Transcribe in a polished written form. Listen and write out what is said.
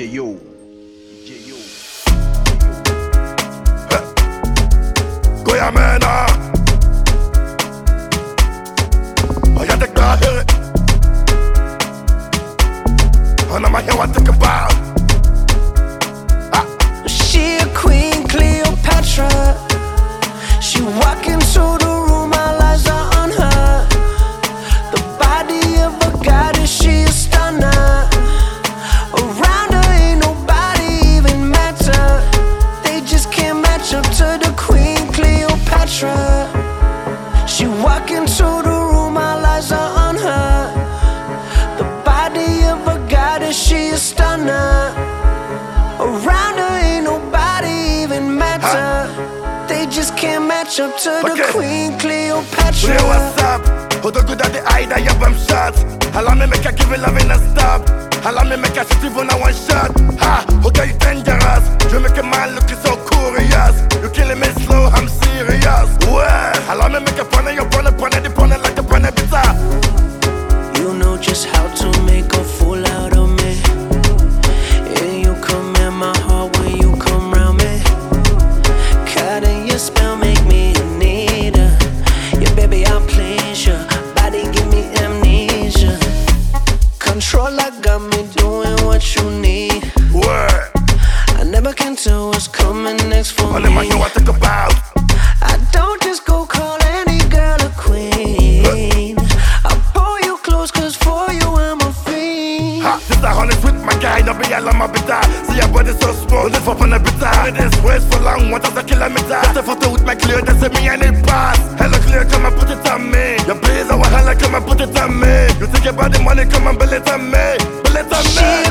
yo. Goyamena. Oh, yeah, take that hit. And I'm here what think about. She a queen, Cleopatra. She walk into the room, all eyes are on her. The body of a goddess, she a stunner. Around her ain't nobody even matter. They just can't match up to the queen, Cleopatra. She walk into the room, all eyes are on her. The body of a goddess, she a stunner. Around her ain't nobody even matter. They just can't match up to the queen, Cleopatra. Hey, what's up? Hold on good at the eye that you have shots. Allow me make her give it love in a stop. Allow me make her shit even a one shot. Ha, okay, you dangerous. You make a man look so curious. You killing me slow, I'm serious. Well, allow me make a pun like the pun pizza. You know just how to make a fool out of me. Yeah, you come in my heart when you come round me. Caught in your spell, make me a needer. Yeah, baby, I'll please you. Body give me amnesia. Controller got me doing what you need. Word. I never can tell what's coming next for All me. in my head, what think about. I don't just go call any girl a queen. I pull you close cause for you I'm a fiend. Ha, this a honest with my guy, no be all on my bitter. See your body so small, this up on the bitter. This waist for long, 1,000 kilometers. Just a photo with my clear, that's me and it pass. Hello clear, come and put it on me. Your blaze our hella, come and put it on me. You think about the money, come and bill it on me. Bill it on me.